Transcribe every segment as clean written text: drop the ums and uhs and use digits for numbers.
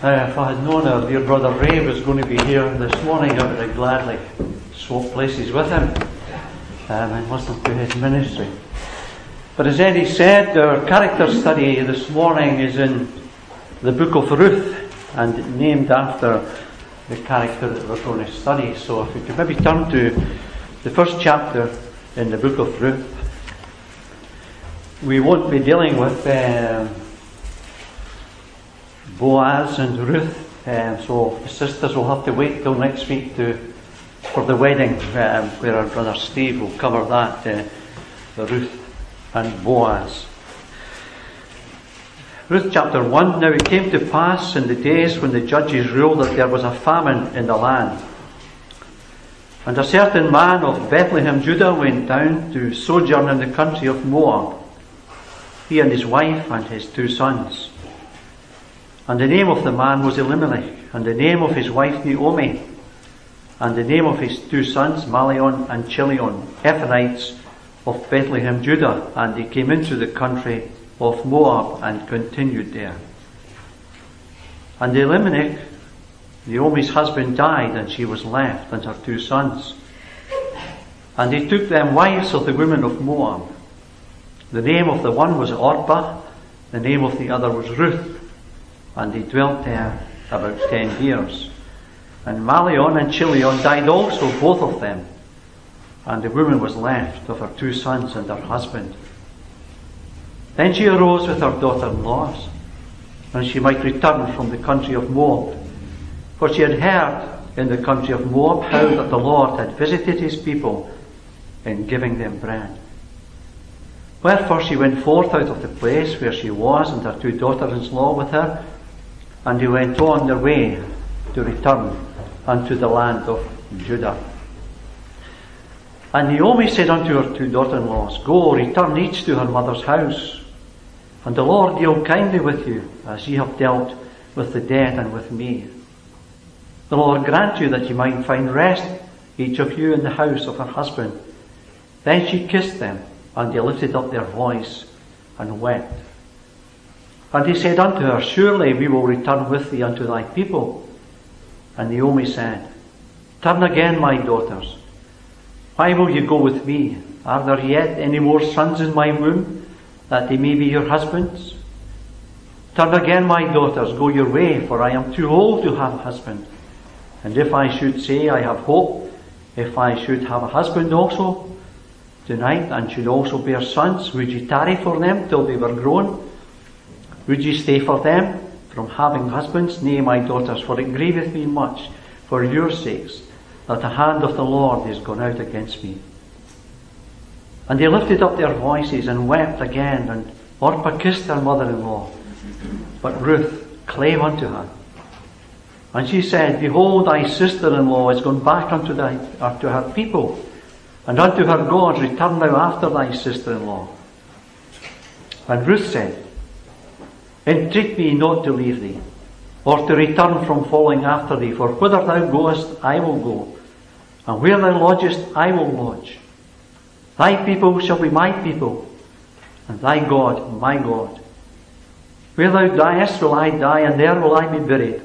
If I had known our dear brother Ray was going to be here this morning, I would have gladly swapped places with him and listened to his ministry. But as Eddie said, our character study this morning is in the book of Ruth, and named after the character that we're going to study. So if we could maybe turn to the first chapter in the book of Ruth. We won't be dealing with Boaz and Ruth, so the sisters will have to wait till next week for the wedding, where our brother Steve will cover that, the Ruth and Boaz. Ruth chapter 1. Now it came to pass in the days when the judges ruled that there was a famine in the land. And a certain man of Bethlehem, Judah, went down to sojourn in the country of Moab, he and his wife and his 2 sons. And the name of the man was Elimelech, and the name of his wife Naomi, and the name of his 2 sons Malion and Chilion, Ephrathites of Bethlehem, Judah. And he came into the country of Moab and continued there. And Elimelech, Naomi's husband, died, and she was left and her 2 sons. And he took them wives of the women of Moab. The name of the one was Orpah, the name of the other was Ruth, and he dwelt there about 10 years. And Malion and Chilion died also, both of them, and the woman was left of her 2 sons and her husband. Then she arose with her daughter-in-laws, and she might return from the country of Moab, for she had heard in the country of Moab how that the Lord had visited his people in giving them bread. Wherefore she went forth out of the place where she was, and her 2 daughters-in-law with her, and they went on their way to return unto the land of Judah. And Naomi said unto her 2 daughters-in-laws, Go, return each to her mother's house, and the Lord deal kindly with you, as ye have dealt with the dead and with me. The Lord grant you that ye might find rest, each of you in the house of her husband. Then she kissed them, and they lifted up their voice and wept. And he said unto her, Surely we will return with thee unto thy people. And Naomi said, Turn again, my daughters. Why will you go with me? Are there yet any more sons in my womb, that they may be your husbands? Turn again, my daughters, go your way, for I am too old to have a husband. And if I should say, I have hope, if I should have a husband also tonight, and should also bear sons, would ye tarry for them till they were grown? Would ye stay for them from having husbands? Nay, my daughters, for it grieveth me much for your sakes, that the hand of the Lord is gone out against me. And they lifted up their voices and wept again, and Orpah kissed her mother-in-law. But Ruth clave unto her. And she said, Behold, thy sister-in-law is gone back unto her people, and unto her gods. Return thou after thy sister-in-law. And Ruth said, Entreat me not to leave thee, or to return from following after thee, for whither thou goest, I will go, and where thou lodgest, I will lodge. Thy people shall be my people, and thy God my God. Where thou diest will I die, and there will I be buried.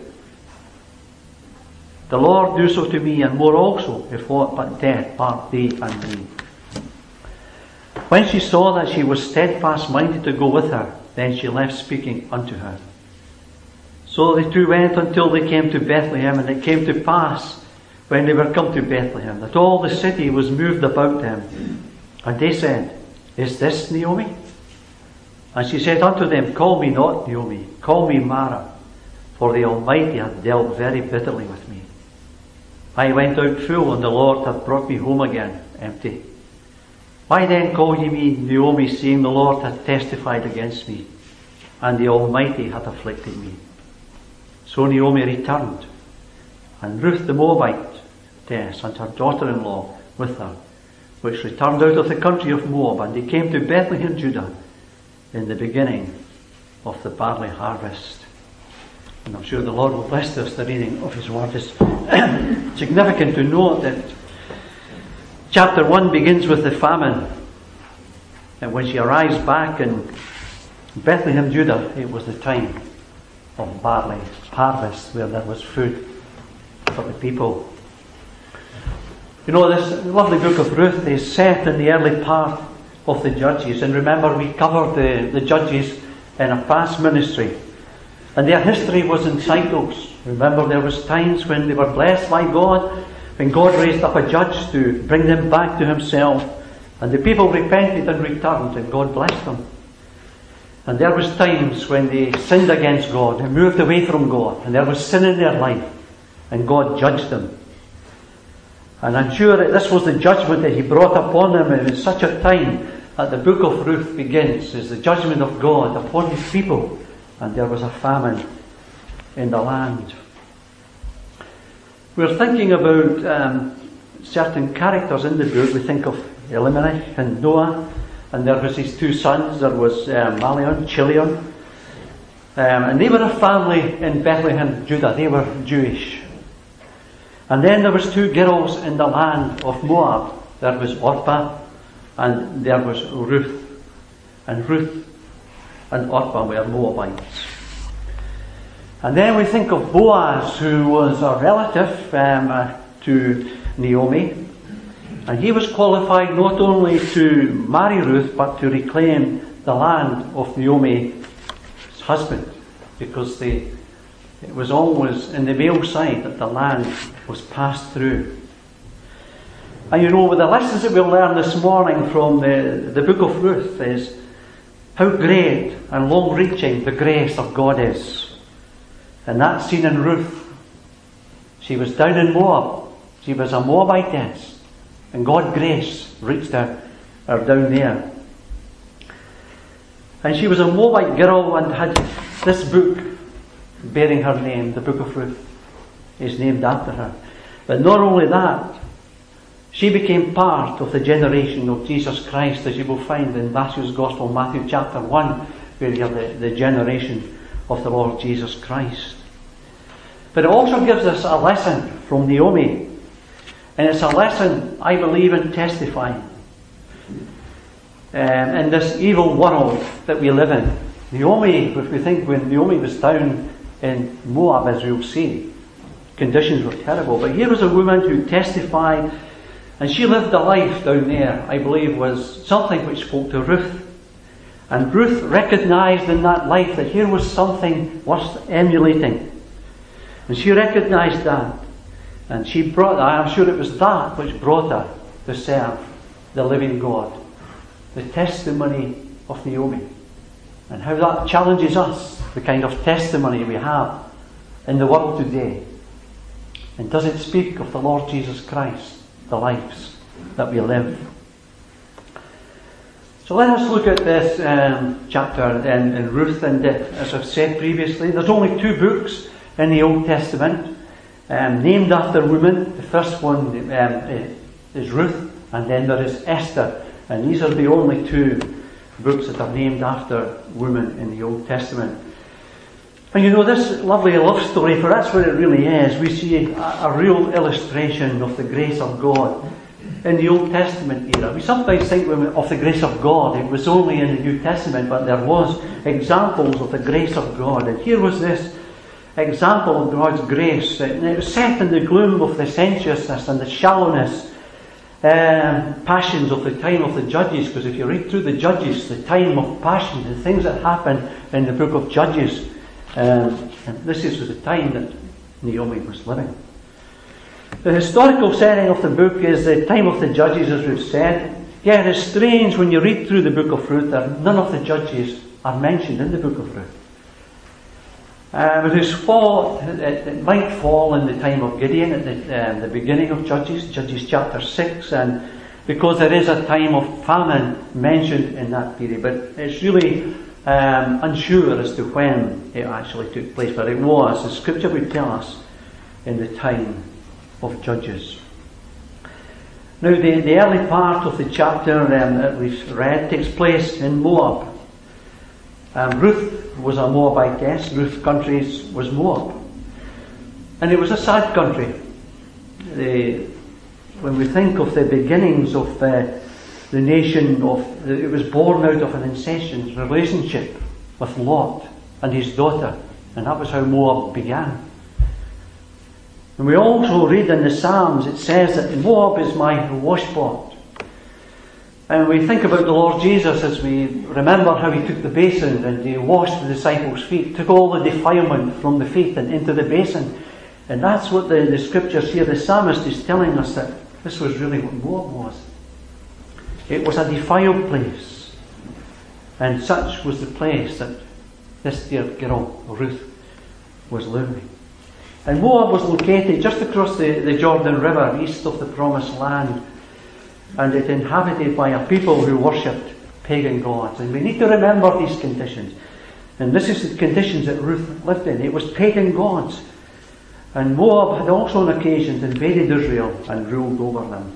The Lord do so to me, and more also, if aught but death part thee and me. When she saw that she was steadfast minded to go with her, then she left speaking unto her. So the 2 went until they came to Bethlehem, and it came to pass, when they were come to Bethlehem, that all the city was moved about them. And they said, Is this Naomi? And she said unto them, Call me not Naomi, call me Mara, for the Almighty hath dealt very bitterly with me. I went out full, and the Lord hath brought me home again empty. Why then call ye me Naomi, seeing the Lord hath testified against me, and the Almighty hath afflicted me? So Naomi returned, and Ruth the Moabitess, and her daughter-in-law with her, which returned out of the country of Moab, and they came to Bethlehem, Judah, in the beginning of the barley harvest. And I'm sure the Lord will bless us. The reading of his word is significant to note that chapter 1 begins with the famine. And when she arrives back in Bethlehem, Judah, it was the time of barley harvest where there was food for the people. You know, this lovely book of Ruth is set in the early part of the Judges. And remember, we covered the Judges in a past ministry. And their history was in cycles. Remember, there was times when they were blessed by God, when God raised up a judge to bring them back to himself. And the people repented and returned, and God blessed them. And there was times when they sinned against God and moved away from God, and there was sin in their life, and God judged them. And I'm sure that this was the judgment that he brought upon them, and in such a time that the book of Ruth begins, is the judgment of God upon his people, and there was a famine in the land. We're thinking about certain characters in the book. We think of Elimelech and Noah, and there was his two sons. There was Malion, Chilion, and they were a family in Bethlehem, Judah. They were Jewish. And then there was two girls in the land of Moab. There was Orpah and there was Ruth. And Ruth and Orpah were Moabites. And then we think of Boaz, who was a relative to Naomi. And he was qualified not only to marry Ruth, but to reclaim the land of Naomi's husband. Because it was always in the male side that the land was passed through. And you know, with the lessons that we'll learn this morning from the book of Ruth is how great and long-reaching the grace of God is. And that's seen in Ruth. She was down in Moab. She was a Moabitess. And God's grace reached her down there. And she was a Moabite girl and had this book bearing her name. The book of Ruth is named after her. But not only that, she became part of the generation of Jesus Christ, as you will find in Matthew's Gospel, Matthew chapter 1, where you have the generation of the Lord Jesus Christ. But it also gives us a lesson from Naomi. And it's a lesson, I believe, in testifying. In this evil world that we live in. Naomi, if we think when Naomi was down in Moab, as we'll see, conditions were terrible. But here was a woman who testified, and she lived a life down there, I believe, was something which spoke to Ruth. And Ruth recognised in that life that here was something worth emulating. And she recognised that. And she brought, I'm sure it was that which brought her to serve the living God. The testimony of Naomi. And how that challenges us, the kind of testimony we have in the world today. And does it speak of the Lord Jesus Christ, the lives that we live? So let us look at this chapter in Ruth. And as I've said previously, there's only two books in the Old Testament named after women. The first one is Ruth, and then there is Esther. And these are the only two books that are named after women in the Old Testament. And you know, this lovely love story, for that's what it really is. We see a real illustration of the grace of God in the Old Testament era. We sometimes think of the grace of God, it was only in the New Testament, but there was examples of the grace of God. And here was this example of God's grace. And it was set in the gloom of the sensuousness and the shallowness passions of the time of the Judges. Because if you read through the Judges, the time of passion, the things that happen in the book of Judges, and this is the time that Naomi was living. The historical setting of the book is the time of the Judges, as we've said. Yet it is strange when you read through the book of Ruth that none of the Judges are mentioned in the book of Ruth. It might fall in the time of Gideon at the beginning of Judges chapter 6, and because there is a time of famine mentioned in that period, but it's really unsure as to when it actually took place. But it was, the Scripture would tell us, in the time of Judges. Now the early part of the chapter that we've read takes place in Moab. Ruth was a Moabitess. Ruth's country was Moab. And it was a sad country. When we think of the beginnings of the nation, it was born out of an incestuous relationship with Lot and his daughter, And that was how Moab began. And we also read in the Psalms, it says that Moab is my washpot. And we think about the Lord Jesus as we remember how he took the basin and he washed the disciples' feet, took all the defilement from the feet and into the basin. And that's what the scriptures here, the psalmist is telling us, that this was really what Moab was. It was a defiled place. And such was the place that this dear girl, Ruth, was living. And Moab was located just across the Jordan River, east of the Promised Land. And it inhabited by a people who worshipped pagan gods. And we need to remember these conditions. And this is the conditions that Ruth lived in. It was pagan gods. And Moab had also on occasions invaded Israel and ruled over them.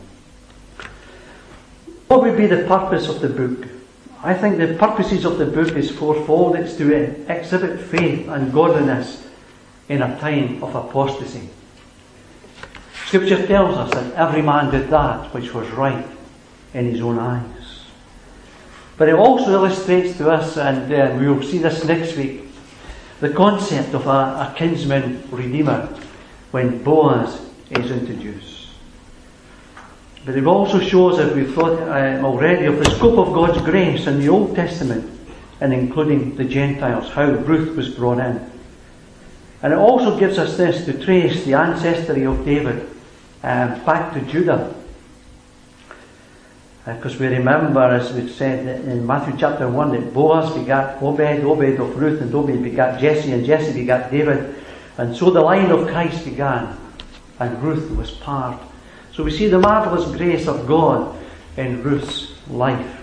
What would be the purpose of the book? I think the purposes of the book is fourfold. It's to exhibit faith and godliness in a time of apostasy. Scripture tells us that every man did that which was right in his own eyes. But it also illustrates to us, and we will see this next week, the concept of a kinsman redeemer when Boaz is introduced. But it also shows, as we've thought already, of the scope of God's grace in the Old Testament, and including the Gentiles, how Ruth was brought in. And it also gives us this, to trace the ancestry of David back to Judah. Because we remember, as we've said in Matthew chapter 1, that Boaz begat Obed, Obed of Ruth, and Obed begat Jesse, and Jesse begat David. And so the line of Christ began, and Ruth was part. So we see the marvellous grace of God in Ruth's life.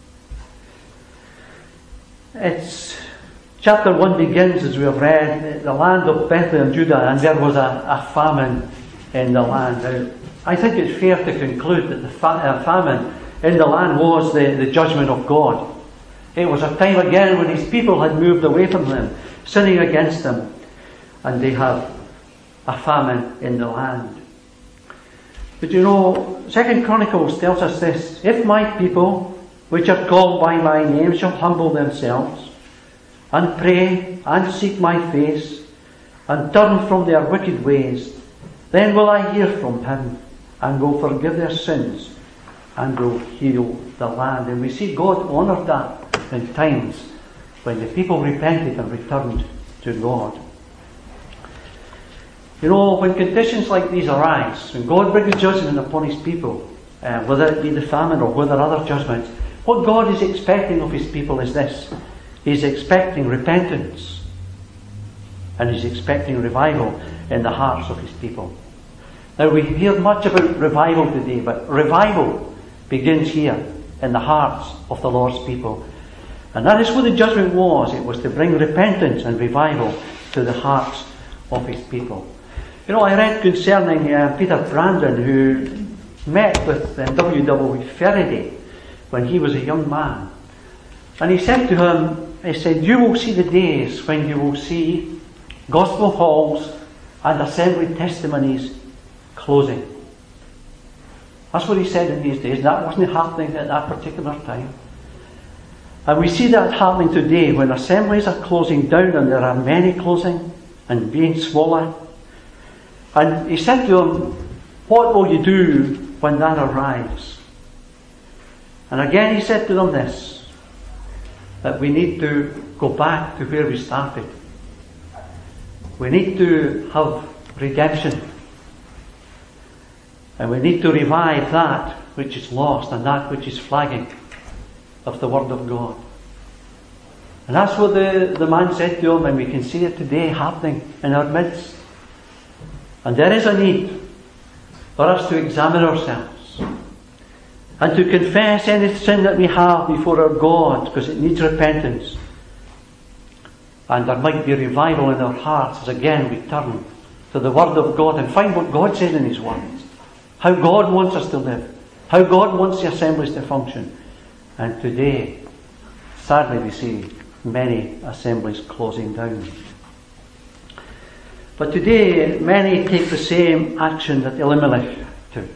Chapter 1 begins, as we have read, the land of Bethlehem, Judah, and there was a famine in the land. Now, I think it's fair to conclude that the famine in the land was the judgment of God. It was a time again when his people had moved away from him, sinning against him, and they have a famine in the land. But 2 Chronicles tells us this: if my people, which are called by my name, shall humble themselves, and pray, and seek my face, and turn from their wicked ways, then will I hear from him, and will forgive their sins, and will heal the land. And we see God honoured that in times when the people repented and returned to God. When conditions like these arise, when God brings judgment upon his people, whether it be the famine or whether other judgments, what God is expecting of his people is this: he's expecting repentance, and he's expecting revival in the hearts of his people. Now, we hear much about revival today, but revival begins here in the hearts of the Lord's people. And that is what the judgment was. It was to bring repentance and revival to the hearts of his people. I read concerning Peter Brandon, who met with W.W. Faraday when he was a young man. And he said to him, you will see the days when you will see gospel halls and assembly testimonies closing. That's what he said in these days. That wasn't happening at that particular time. And we see that happening today when assemblies are closing down, and there are many closing and being smaller. And he said to him, what will you do when that arrives? And again he said to them this, that we need to go back to where we started. We need to have redemption. And we need to revive that which is lost and that which is flagging of the Word of God. And that's what the man said to him, and we can see it today happening in our midst. And there is a need for us to examine ourselves and to confess any sin that we have before our God, because it needs repentance. And there might be revival in our hearts as again we turn to the Word of God and find what God says in his Word. How God wants us to live. How God wants the assemblies to function. And today, sadly, we see many assemblies closing down. But today, many take the same action that Elimelech took.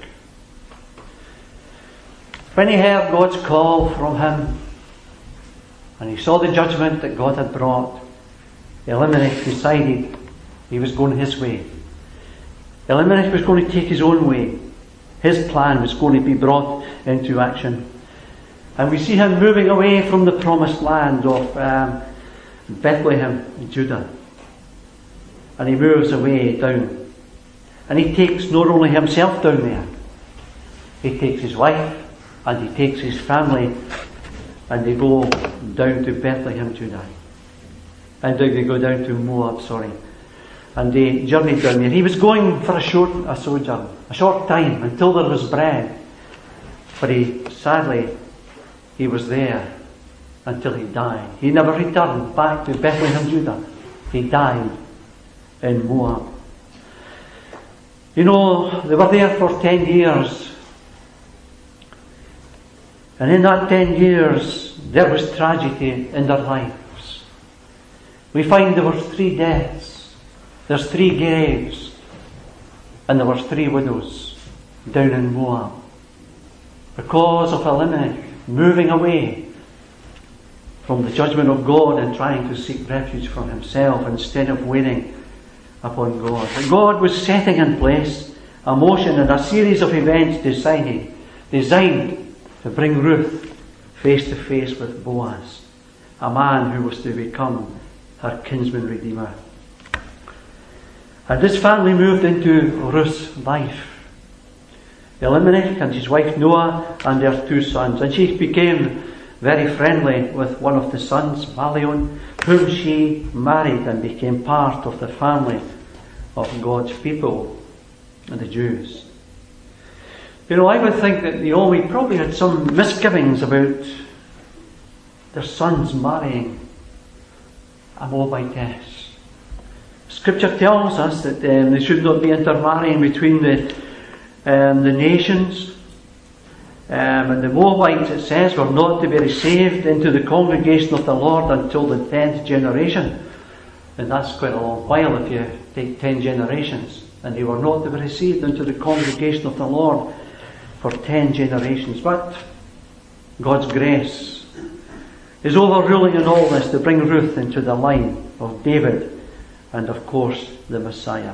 When he heard God's call from him, and he saw the judgment that God had brought, Elimelech decided he was going his way. Elimelech was going to take his own way. His plan was going to be brought into action. And we see him moving away from the promised land of Bethlehem in Judah. And he moves away down. And he takes not only himself down there, he takes his wife and he takes his family, and they go down to Bethlehem, Judah. And they go down to Moab, and they journeyed down there. He was going for a short time, until there was bread. But sadly, he was there until he died. He never returned back to Bethlehem, Judah. He died in Moab. You know, they were there for 10 years. And in that 10 years, there was tragedy in their lives. We find there were 3 deaths. There's 3 graves. And there were 3 widows down in Moab. Because of Elimelech moving away from the judgment of God and trying to seek refuge for himself instead of waiting upon God. But God was setting in place a motion and a series of events designed to bring Ruth face to face with Boaz, a man who was to become her kinsman redeemer. And this family moved into Ruth's life. Elimelech and his wife Noah and their 2 sons. And she became very friendly with one of the sons, Malion, whom she married and became part of the family of God's people, the Jews. You know, I would think that we probably had some misgivings about their sons marrying a Moabitess. Scripture tells us that they should not be intermarrying between the nations. And the Moabites, it says, were not to be received into the congregation of the Lord until the 10th generation. And that's quite a long while if you take 10 generations. And they were not to be received into the congregation of the Lord for 10 generations. But God's grace is overruling in all this to bring Ruth into the line of David and, of course, the Messiah.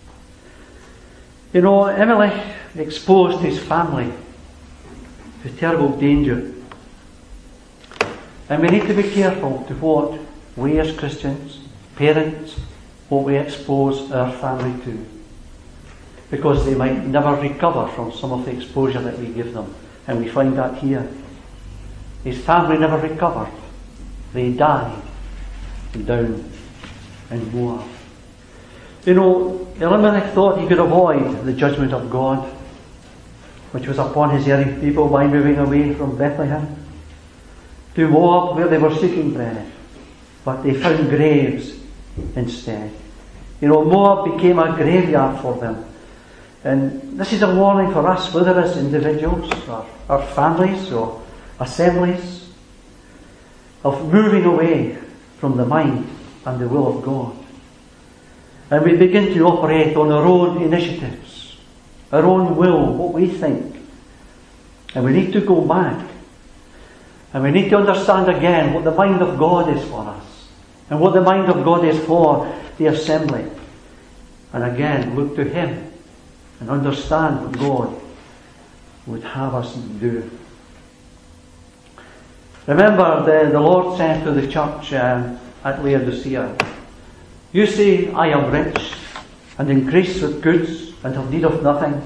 You know, Elimelech exposed his family to terrible danger. And we need to be careful to what we as Christians, parents, what we expose our family to. Because they might never recover from some of the exposure that we give them. And we find that here. His family never recovered. They died down in Moab. You know, Elimelech thought he could avoid the judgment of God, which was upon his erring people, by moving away from Bethlehem to Moab, where they were seeking bread. But they found graves instead. You know, Moab became a graveyard for them. And this is a warning for us, whether as individuals, or our families, or assemblies, of moving away from the mind and the will of God. And we begin to operate on our own initiatives, our own will, what we think. And we need to go back. And we need to understand again what the mind of God is for us. And what the mind of God is for the assembly. And again, look to Him and understand what God would have us do. Remember, the Lord said to the church at Laodicea, "You say, I am rich, and increase with goods, and have need of nothing.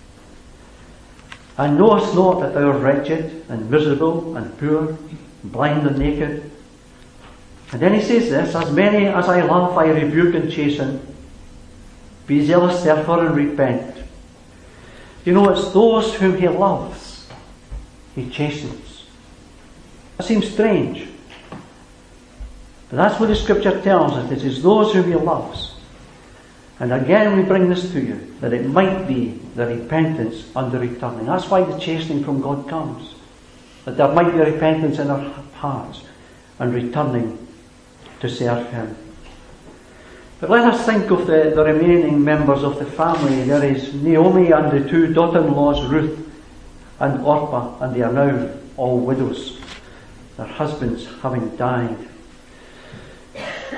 And knowest not that thou art wretched, and miserable, and poor, blind and naked?" And then he says this, "As many as I love, I rebuke and chasten. Be zealous therefore and repent." You know, it's those whom He loves He chastens. That seems strange. But that's what the Scripture tells us. It is those whom He loves. And again we bring this to you, that it might be the repentance and the returning. That's why the chastening from God comes. That there might be repentance in our hearts and returning to serve Him. But let us think of the remaining members of the family. There is Naomi and the 2 daughter-in-laws, Ruth and Orpah, and they are now all widows, their husbands having died.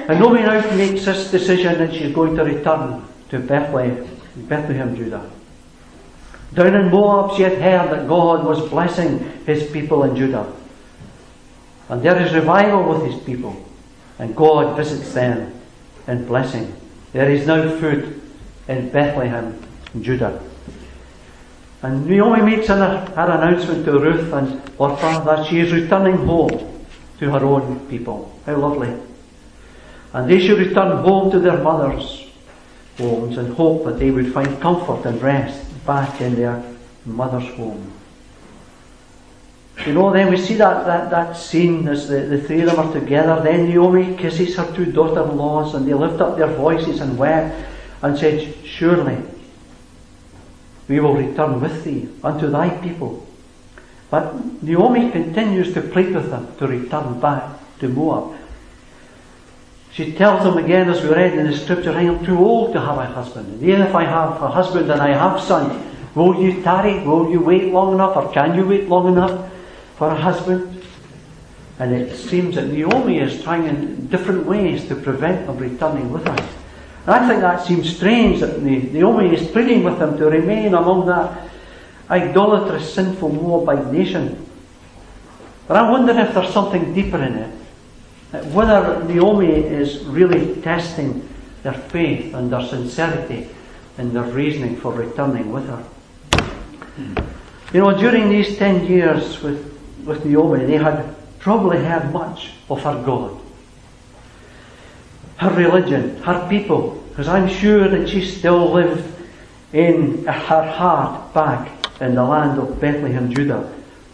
And Naomi now makes this decision that she's going to return to Bethlehem, Judah. Down in Moab she had heard that God was blessing his people in Judah. And there is revival with his people. And God visits them in blessing. There is now food in Bethlehem, Judah. And Naomi makes her announcement to Ruth and Orpah that she is returning home to her own people. How lovely. And they should return home to their mothers' homes and hope that they would find comfort and rest back in their mother's home. You know, then we see that scene as the three of them are together. Then Naomi kisses her two daughter-in-laws and they lift up their voices and wept and said, surely we will return with thee unto thy people. But Naomi continues to plead with them to return back to Moab. She tells them again, as we read in the scripture, I am too old to have a husband. And even if I have a husband and I have sons, will you tarry? Will you wait long enough? Or can you wait long enough for a husband? And it seems that Naomi is trying in different ways to prevent them returning with her. And I think that seems strange that Naomi is pleading with them to remain among that idolatrous, sinful Moabite nation. But I wonder if there's something deeper in it. Whether Naomi is really testing their faith and their sincerity in their reasoning for returning with her. You know, during these 10 years with Naomi, they had probably heard much of her God, her religion, her people, because I'm sure that she still lived in her heart back in the land of Bethlehem, Judah.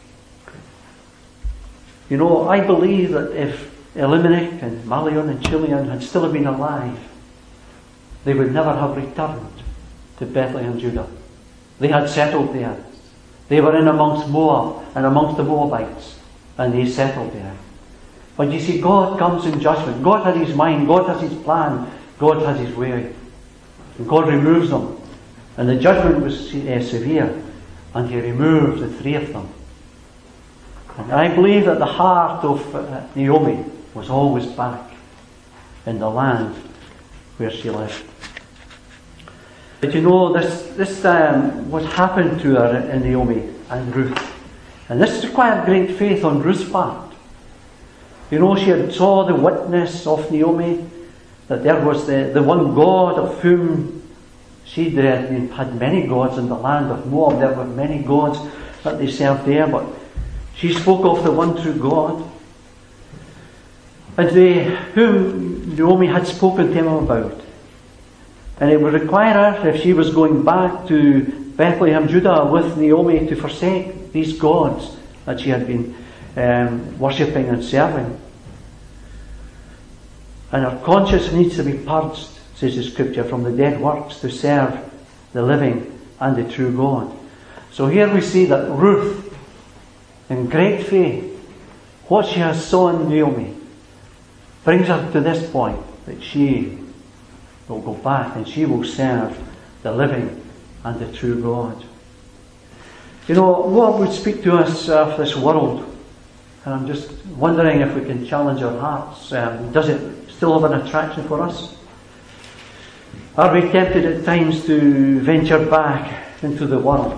You know, I believe that if Elimelech and Malion and Chilion had still been alive, they would never have returned to Bethlehem, Judah. They had settled there. They were in amongst Moab and amongst the Moabites, and they settled there. But you see, God comes in judgment. God has his mind, God has his plan, God has his way. And God removes them. And the judgment was severe, and he removed the three of them. And I believe that the heart of Naomi was always back in the land where she lived. But you know, this what happened to her in Naomi and Ruth. And this required great faith on Ruth's part. You know, she had saw the witness of Naomi, that there was the one God of whom she had many gods in the land of Moab. There were many gods that they served there, but she spoke of the one true God. And whom Naomi had spoken to him about. And it would require her, if she was going back to Bethlehem, Judah, with Naomi, to forsake these gods that she had been worshipping and serving. And her conscience needs to be purged, says the scripture, from the dead works to serve the living and the true God. So here we see that Ruth, in great faith, what she has saw in Naomi, brings her to this point, that she will go back and she will serve the living and the true God. You know, what would speak to us of this world? And I'm just wondering if we can challenge our hearts. Does it still have an attraction for us? Are we tempted at times to venture back into the world?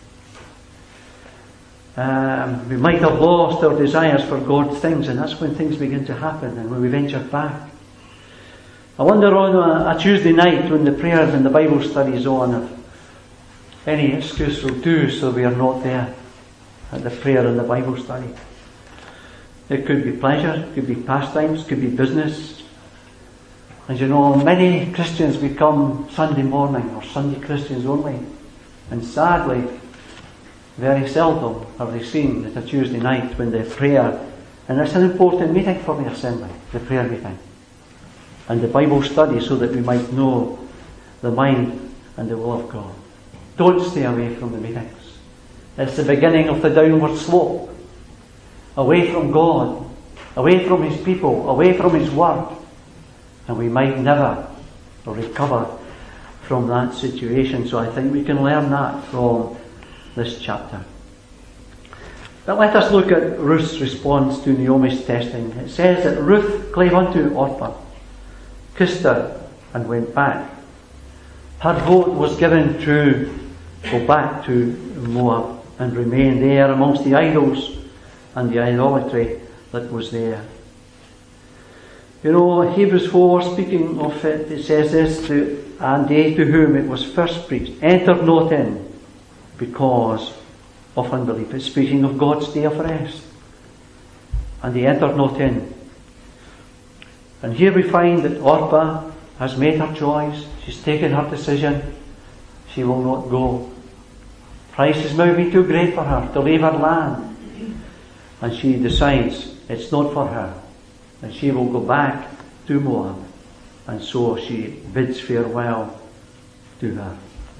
We might have lost our desires for God's things, and that's when things begin to happen, and when we venture back. I wonder on a Tuesday night when the prayers and the Bible study is on, if any excuse will do so we are not there at the prayer and the Bible study. It could be pleasure, it could be pastimes, it could be business. As you know, many Christians become Sunday morning or Sunday Christians only. And sadly, very seldom are they seen at a Tuesday night when they prayer. And it's an important meeting for the assembly, the prayer meeting. And the Bible study, so that we might know the mind and the will of God. Don't stay away from the meetings. It's the beginning of the downward slope. Away from God, away from his people, away from his word. And we might never recover from that situation. So I think we can learn that from this chapter. But let us look at Ruth's response to Naomi's testing. It says that Ruth clave unto Orpah kissed her, and went back. Her vote was given to go back to Moab and remain there amongst the idols and the idolatry that was there. You know, Hebrews 4, speaking of it, it says this, and they to whom it was first preached entered not in because of unbelief. It's speaking of God's day of rest. And they entered not in. And here we find that Orpah has made her choice. She's taken her decision. She will not go. Price has now been too great for her to leave her land. And she decides it's not for her. And she will go back to Moab. And so she bids farewell to her.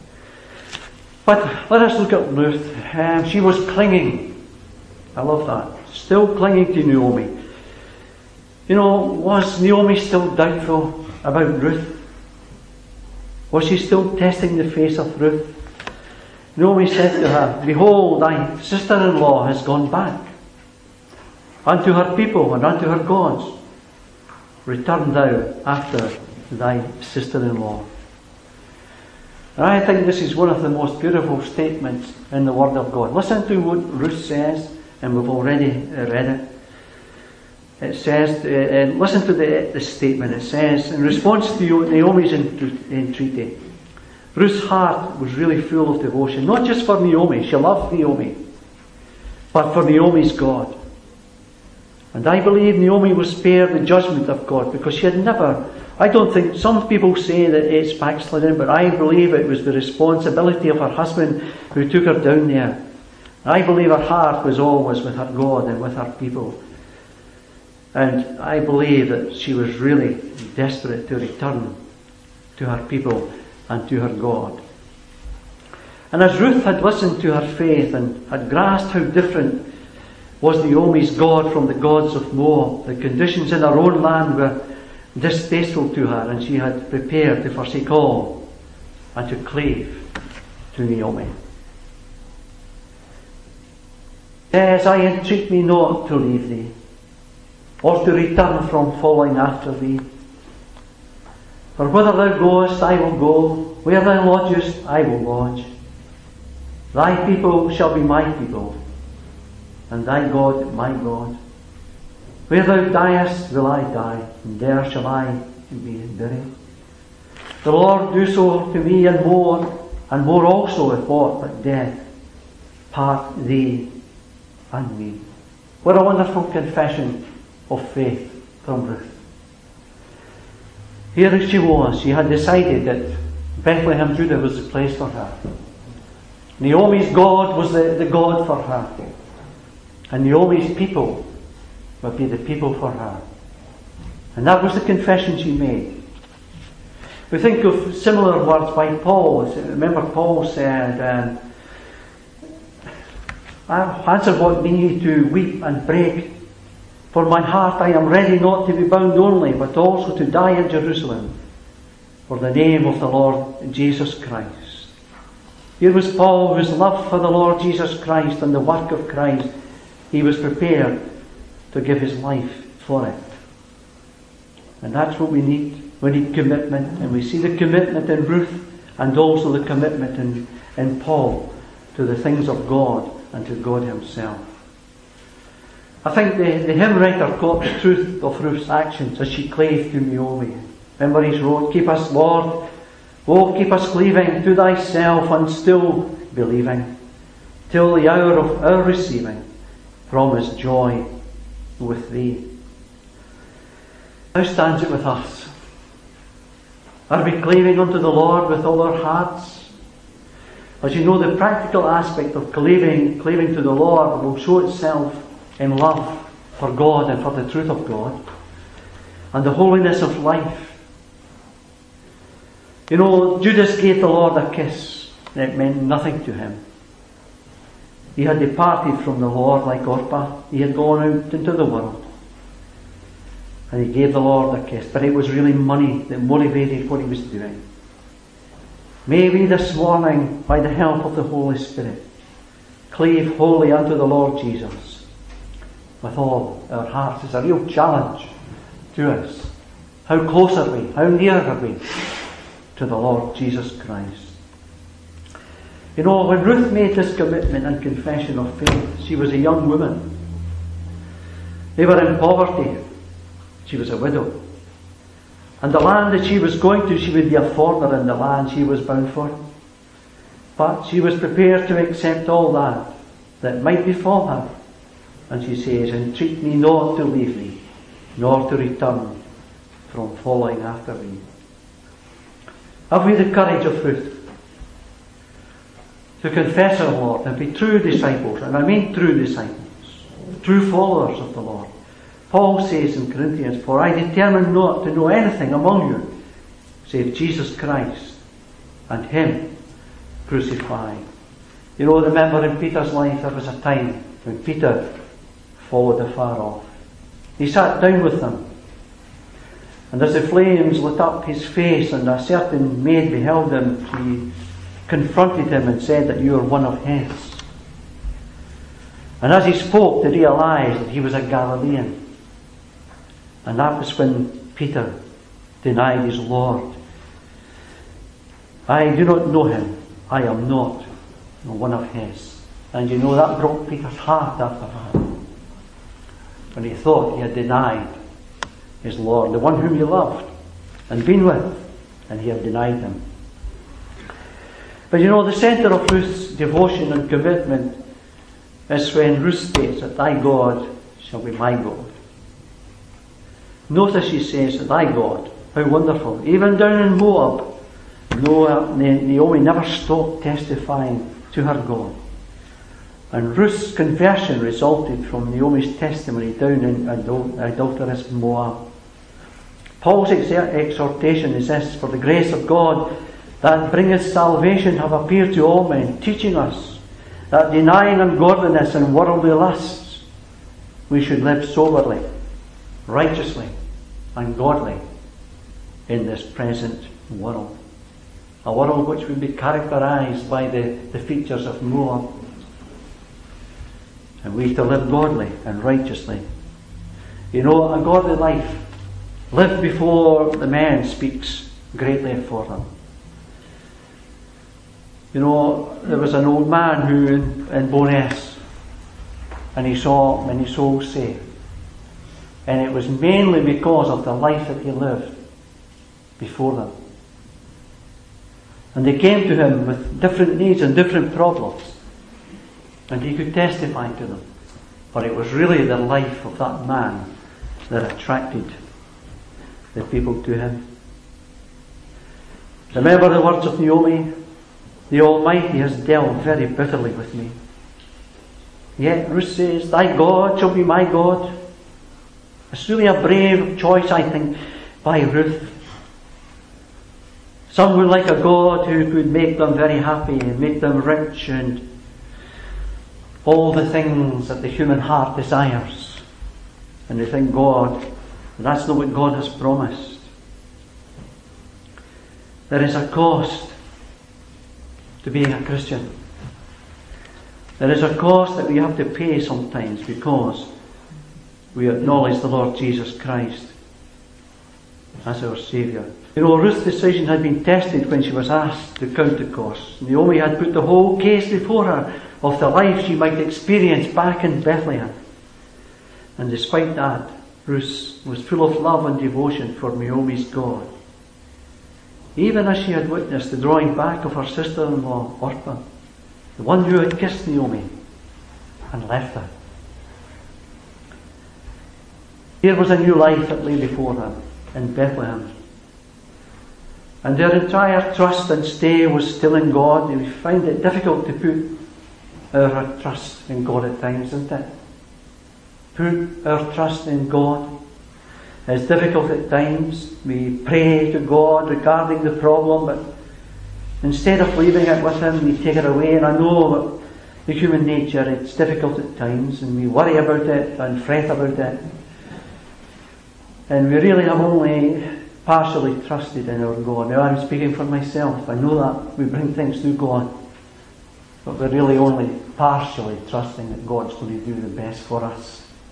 But let us look at Ruth. She was clinging. I love that. Still clinging to Naomi. You know, was Naomi still doubtful about Ruth? Was she still testing the face of Ruth? Naomi said to her, behold, thy sister-in-law has gone back unto her people and unto her gods. Return thou after thy sister-in-law. And I think this is one of the most beautiful statements in the Word of God. Listen to what Ruth says, and we've already read it. It says, listen to the statement. It says, in response to Naomi's entreaty, Ruth's heart was really full of devotion, not just for Naomi. She loved Naomi, but for Naomi's God. And I believe Naomi was spared the judgment of God because she had never, I don't think, some people say that it's backsliding, but I believe it was the responsibility of her husband who took her down there. I believe her heart was always with her God and with her people. And I believe that she was really desperate to return to her people and to her God. And as Ruth had listened to her faith and had grasped how different was Naomi's God from the gods of Moab, the conditions in her own land were distasteful to her, and she had prepared to forsake all and to cleave to Naomi. As I entreat me not to leave thee, or to return from following after thee. For whither thou goest, I will go. Where thou lodgest, I will lodge. Thy people shall be my people, and thy God my God. Where thou diest, will I die, and there shall I be buried. The Lord do so to me, and more also, if aught but death part thee and me. What a wonderful confession of faith from Ruth. Here she was. She had decided that Bethlehem, Judah was the place for her. Naomi's God was the God for her. And Naomi's people would be the people for her. And that was the confession she made. We think of similar words by Paul. Remember Paul said, answer what me to weep and break. For my heart I am ready not to be bound only, but also to die in Jerusalem for the name of the Lord Jesus Christ. Here was Paul, whose love for the Lord Jesus Christ and the work of Christ, he was prepared to give his life for it. And that's what we need. We need commitment, and we see the commitment in Ruth and also the commitment in Paul to the things of God and to God himself. I think the hymn writer caught the truth of Ruth's actions as she clave to Naomi. Remember he wrote, keep us, Lord, oh keep us cleaving to thyself and still believing, till the hour of our receiving promised joy with thee. How stands it with us? Are we cleaving unto the Lord with all our hearts? As you know, the practical aspect of cleaving to the Lord will show itself in love for God and for the truth of God and the holiness of life. You know, Judas gave the Lord a kiss, and it meant nothing to him. He had departed from the Lord like Orpah. He had gone out into the world, and he gave the Lord a kiss, but it was really money that motivated what he was doing. May we this morning, by the help of the Holy Spirit, cleave wholly unto the Lord Jesus with all our hearts. It's a real challenge to us How close are we? How near are we to the Lord Jesus Christ? You know, when Ruth made this commitment and confession of faith, she was a young woman. They were in poverty. She was a widow. And the land that she was going to, she would be a foreigner in the land she was bound for. But she was prepared to accept all that might befall her. And she says, entreat me not to leave thee, nor to return from following after thee. Have we the courage of Ruth to confess our Lord and be true disciples? And I mean true disciples, true followers of the Lord. Paul says in Corinthians, for I determined not to know anything among you save Jesus Christ and Him crucified. You know, remember in Peter's life there was a time when Peter followed afar off. He sat down with them, and as the flames lit up his face and a certain maid beheld him, she confronted him and said that you are one of his. And as he spoke, they realized that he was a Galilean. And that was when Peter denied his Lord. I do not know him. I am not one of his. And you know, that broke Peter's heart after that. When he thought he had denied his Lord, the one whom he loved and been with, and he had denied him. But you know, the centre of Ruth's devotion and commitment is when Ruth states that thy God shall be my God. Notice she says that thy God, how wonderful. Even down in Moab, Naomi never stopped testifying to her God. And Ruth's conversion resulted from Naomi's testimony down in adulterous Moab. Paul's exhortation is this: for the grace of God that bringeth salvation have appeared to all men, teaching us that denying ungodliness and worldly lusts, we should live soberly, righteously, and godly in this present world. A world which would be characterized by the features of Moab. And we to live godly and righteously. You know, a godly life lived before the man speaks greatly for them. You know, there was an old man who in Bowness, and he saw many souls saved. And it was mainly because of the life that he lived before them. And they came to him with different needs and different problems. And he could testify to them. But it was really the life of that man that attracted the people to him. Remember the words of Naomi? The Almighty has dealt very bitterly with me. Yet Ruth says, thy God shall be my God. It's really a brave choice, I think, by Ruth. Some would like a God who could make them very happy and make them rich and all the things that the human heart desires. And they think that's not what God has promised. There is a cost to being a Christian. There is a cost that we have to pay sometimes because we acknowledge the Lord Jesus Christ as our Saviour. You know, Ruth's decision had been tested when she was asked to count the costs. Naomi had put the whole case before her of the life she might experience back in Bethlehem. And despite that, Ruth was full of love and devotion for Naomi's God. Even as she had witnessed the drawing back of her sister-in-law, Orpah, the one who had kissed Naomi and left her. Here was a new life that lay before them in Bethlehem. And their entire trust and stay was still in God. We find it difficult to put our trust in God at times, isn't it? Put our trust in God. It's difficult at times. We pray to God regarding the problem, but instead of leaving it with Him, we take it away. And I know that the human nature, it's difficult at times, and we worry about it and fret about it. And we really have only partially trusted in our God. Now I'm speaking for myself. I know that we bring things to God, but we're really only partially trusting that God's going to do the best for us.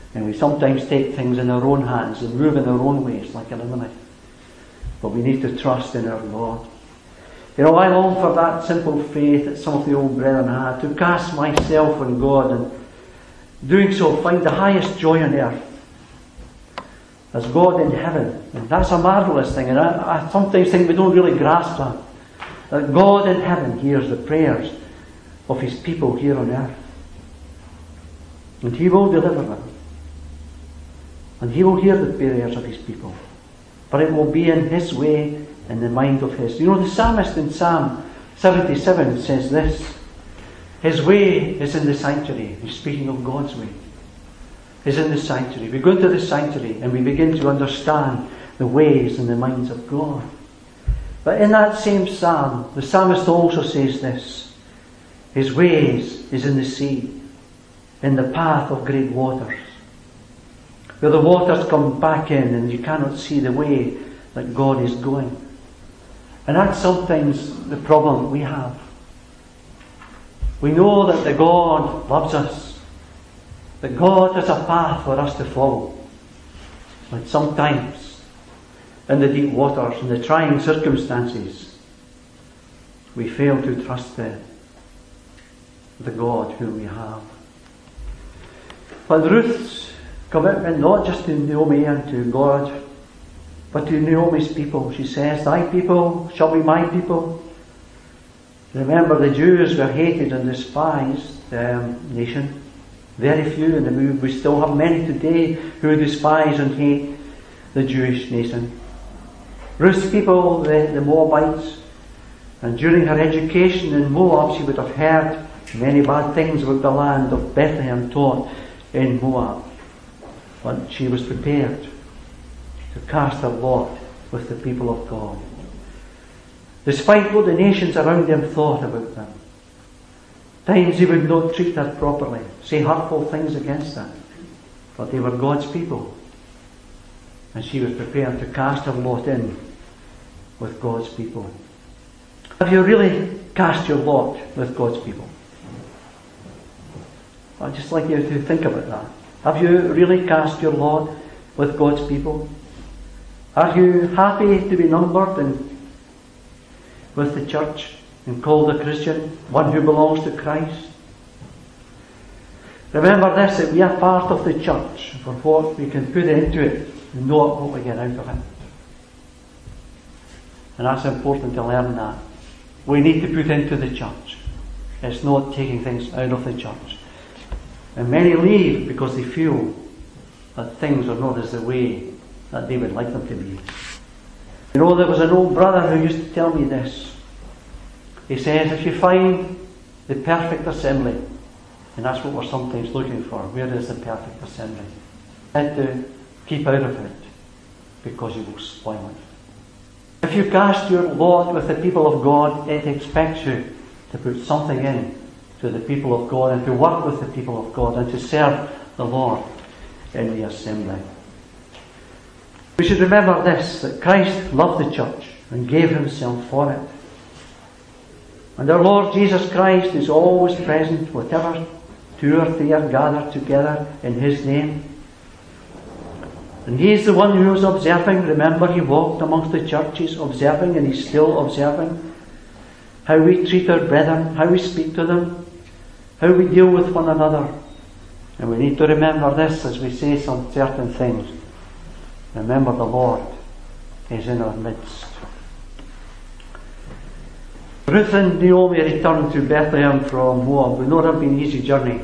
And we sometimes take things in our own hands and move in our own ways like Elimelech. But we need to trust in our Lord. You know, I long for that simple faith that some of the old brethren had, to cast myself on God, and doing so find the highest joy on earth as God in heaven. And that's a marvellous thing, and I sometimes think we don't really grasp that. That God in heaven hears the prayers of His people here on earth. And He will deliver them. And He will hear the prayers of His people. But it will be in His way, in the mind of His. You know, the psalmist in Psalm 77 says this: His way is in the sanctuary. He's speaking of God's way. Is in the sanctuary. We go into the sanctuary and we begin to understand the ways and the minds of God. But in that same psalm, the psalmist also says this: His ways is in the sea, in the path of great waters, where the waters come back in and you cannot see the way that God is going. And that's sometimes the problem we have. We know that the God loves us, that God has a path for us to follow. But sometimes, in the deep waters, in the trying circumstances, we fail to trust the God who we have. But Ruth's commitment, not just to Naomi and to God, but to Naomi's people, she says, Thy people shall be my people. Remember, the Jews were hated and despised nation. Very few in the move. We still have many today who despise and hate the Jewish nation. Ruth's people, the Moabites, and during her education in Moab, she would have heard many bad things about the land of Bethlehem taught in Moab. But she was prepared to cast her lot with the people of God, despite what the nations around them thought about them. Times they would not treat her properly, say hurtful things against her, but they were God's people, and she was prepared to cast her lot in with God's people. Have you really cast your lot with God's people? I'd just like you to think about that. Have you really cast your lot with God's people? Are you happy to be numbered with the church and called a Christian, one who belongs to Christ? Remember this, that we are part of the church for what we can put into it and not what we get out of it. And that's important to learn that. We need to put into the church. It's not taking things out of the church. And many leave because they feel that things are not as the way that they would like them to be. You know, there was an old brother who used to tell me this. He says, if you find the perfect assembly, and that's what we're sometimes looking for, where is the perfect assembly? And to keep out of it, because you will spoil it. If you cast your lot with the people of God, it expects you to put something in to the people of God, and to work with the people of God, and to serve the Lord in the assembly. We should remember this, that Christ loved the church and gave Himself for it. And our Lord Jesus Christ is always present, whatever two or three are gathered together in His name. And He is the one who is observing. Remember, He walked amongst the churches observing, and He's still observing how we treat our brethren, how we speak to them, how we deal with one another. And we need to remember this as we say some certain things. Remember, the Lord is in our midst. Ruth and Naomi returned to Bethlehem from Moab. It would not have been an easy journey.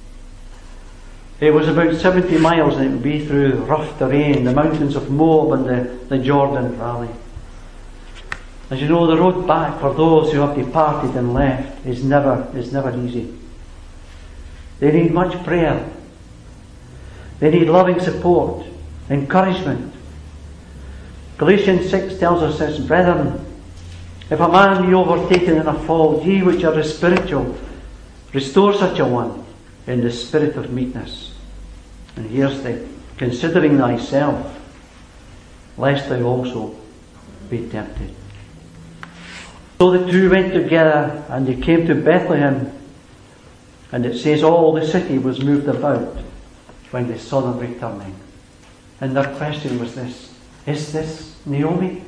It was about 70 miles, and it would be through rough terrain, the mountains of Moab and the Jordan Valley. As you know, the road back for those who have departed and left is never easy. They need much prayer. They need loving support, encouragement. Galatians 6 tells us this: Brethren, if a man be overtaken in a fault, ye which are the spiritual, restore such a one in the spirit of meekness. And here's the considering thyself, lest thou also be tempted. So the two went together, and they came to Bethlehem, and it says all the city was moved about when they saw them returning. And their question was this: is this Naomi?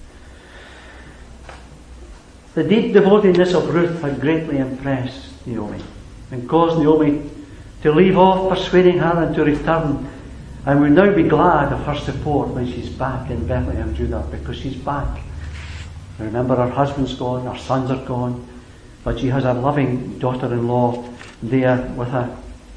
The deep devotedness of Ruth had greatly impressed Naomi and caused Naomi to leave off persuading her and to return, and will now be glad of her support when she's back in Bethlehem, Judah, because she's back. Remember, her husband's gone, her sons are gone, but she has a loving daughter-in-law there with her.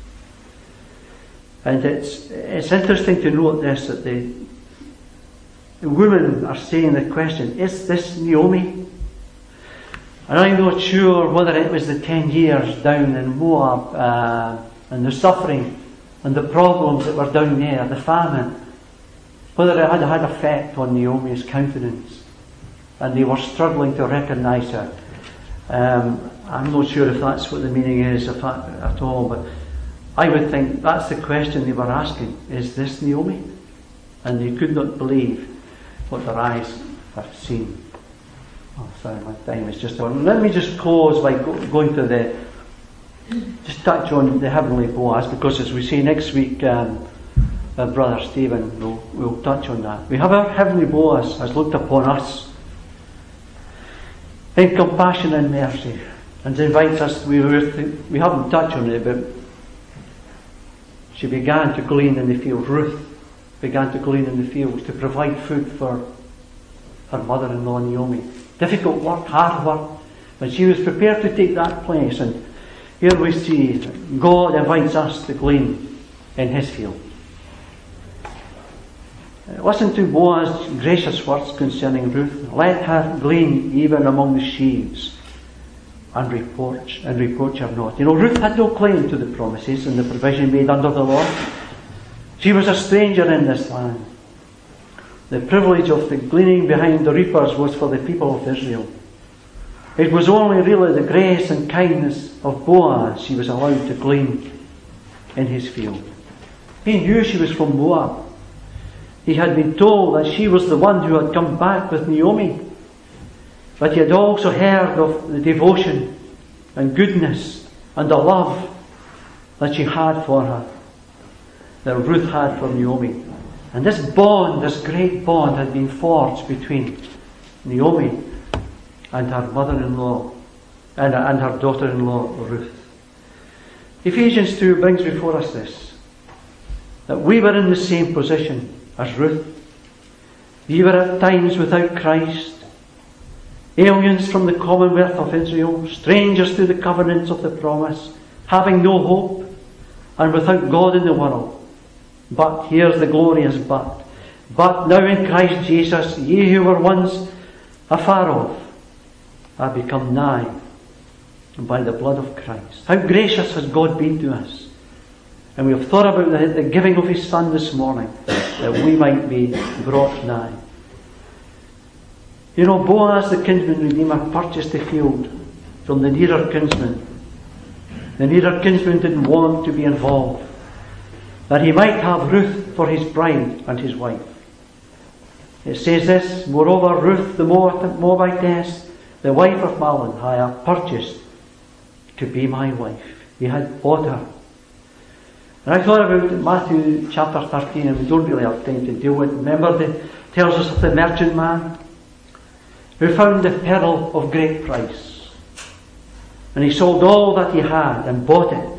And it's interesting to note this, that the women are saying the question, is this Naomi? And I'm not sure whether it was the 10 years down in Moab and the suffering and the problems that were down there, the famine, whether it had effect on Naomi's countenance and they were struggling to recognise her. I'm not sure if that's what the meaning is at all, but I would think that's the question they were asking. Is this Naomi? And they could not believe what their eyes had seen. Oh, sorry, my time is just on. Let me just close by going to just touch on the heavenly Boaz, because as we see next week, Brother Stephen will touch on that. We have our heavenly Boaz has looked upon us in compassion and mercy, and invites us. We haven't touched on it, but she began to glean in the fields. Ruth began to glean in the fields to provide food for her mother-in-law Naomi. Difficult work, hard work, but she was prepared to take that place. And here we see God invites us to glean in His field. Listen to Boaz's gracious words concerning Ruth. Let her glean even among the sheaves, and reproach her not. You know, Ruth had no claim to the promises and the provision made under the law. She was a stranger in this land. The privilege of the gleaning behind the reapers was for the people of Israel. It was only really the grace and kindness of Boaz she was allowed to glean in his field. He knew she was from Moab. He had been told that she was the one who had come back with Naomi. But he had also heard of the devotion and goodness and the love that she had for her, that Ruth had for Naomi. And this bond, this great bond, had been forged between Naomi and her mother-in-law and her daughter-in-law Ruth. Ephesians 2 brings before us this, that we were in the same position as Ruth. We were at times without Christ, aliens from the commonwealth of Israel, strangers to the covenants of the promise, having no hope, and without God in the world. But, here's the glorious but now in Christ Jesus, ye who were once afar off, are become nigh by the blood of Christ. How gracious has God been to us. And we have thought about the giving of His Son this morning, that we might be brought nigh. You know, Boaz, the kinsman redeemer, purchased the field from the nearer kinsman. The nearer kinsman didn't want to be involved, that he might have Ruth for his bride and his wife. It says this, moreover, Ruth the Moabitess, the wife of Mahlon, I have purchased to be my wife. He had bought her. And I thought about Matthew chapter 13, and we don't really have time to deal with it. Remember, it tells us of the merchant man who found the pearl of great price. And he sold all that he had and bought it.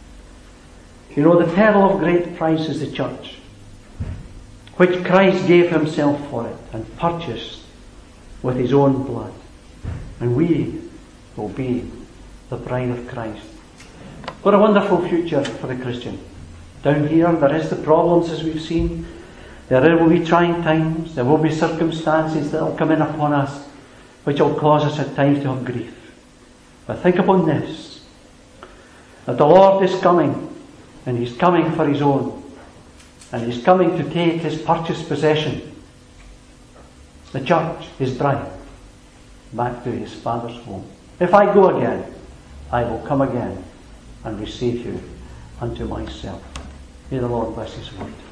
You know, the pearl of great price is the church, which Christ gave Himself for it and purchased with His own blood. And we will be the bride of Christ. What a wonderful future for the Christian. Down here, there is the problems as we've seen. There will be trying times. There will be circumstances that will come in upon us, which will cause us at times to have grief. But think upon this, that the Lord is coming, and He's coming for His own, and He's coming to take His purchased possession, the church, His bride, back to His Father's home. If I go again, I will come again and receive you unto myself. May the Lord bless His word.